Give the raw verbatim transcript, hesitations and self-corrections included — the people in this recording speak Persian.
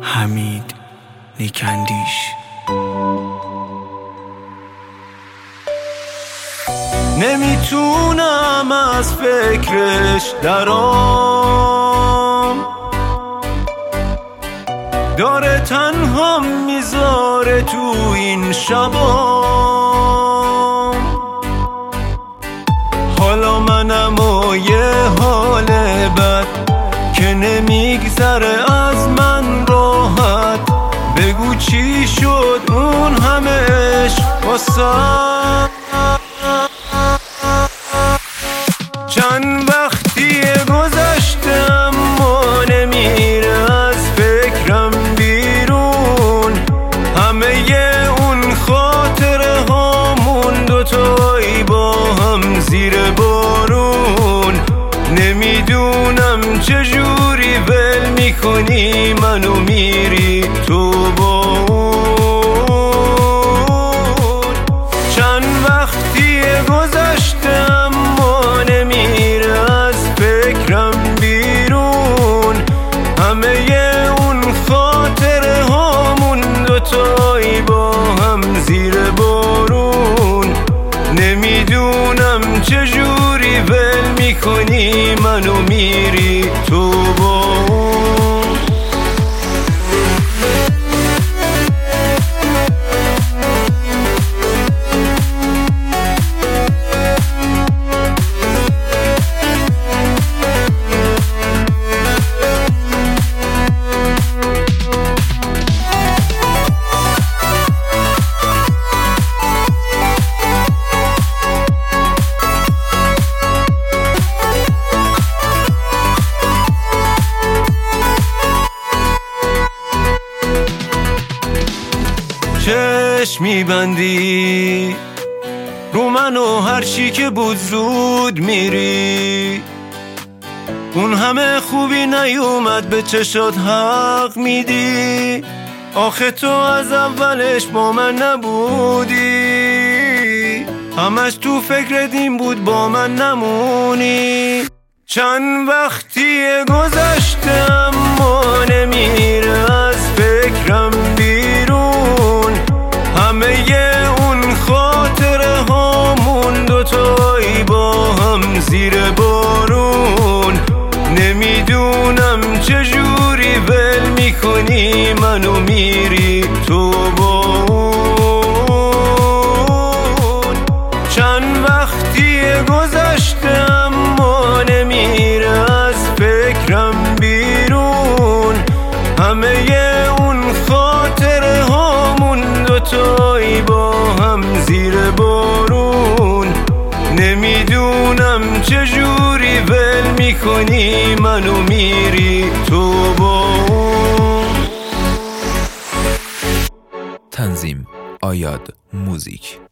حمید نیکندیش. نمیتونم از فکرش درام، داره تنها میذاره تو این شبام. حالا منم و یه حال بد که نمیگذره از من راحت. بگو چی شد اون همه عشق واسه چند وقتی گذشته اما نمیره از فکرم بیرون. همه اون خاطره هامون دوتایی با هم زیر بارون. نمیدونم چجوری ول میکنی منو میری تو با اون. چند وقتی گذشته اما نمیره از فکرم بیرون. همه اون خاطره هامون دوتایی با هم زیر بارون. نمیدونم چجوری ول میکنی منو میری تو با اون. چشم میبندی رو من و هر چی که بود زود میری. اون همه خوبی نیومد به چشات حق میدی. آخه تو از اولش با من نبودی. همش تو فکرت این بود با من نمونی. چند وقتی گذشته اما نمیره از فکرم بیرون. همه اون خاطره هامون دوتایی با هم زیر بارون. نمیدونم چجوری ول میکنی منو میری تو با اون. چند وقتی گذشته اما نمیره از فکرم بیرون. همه اون خاطره هامون دوتایی با هم زیر بارون. نمیدونم چجوری ول میکنی منو میری تو با اون. تنظیم آیاد موزیک.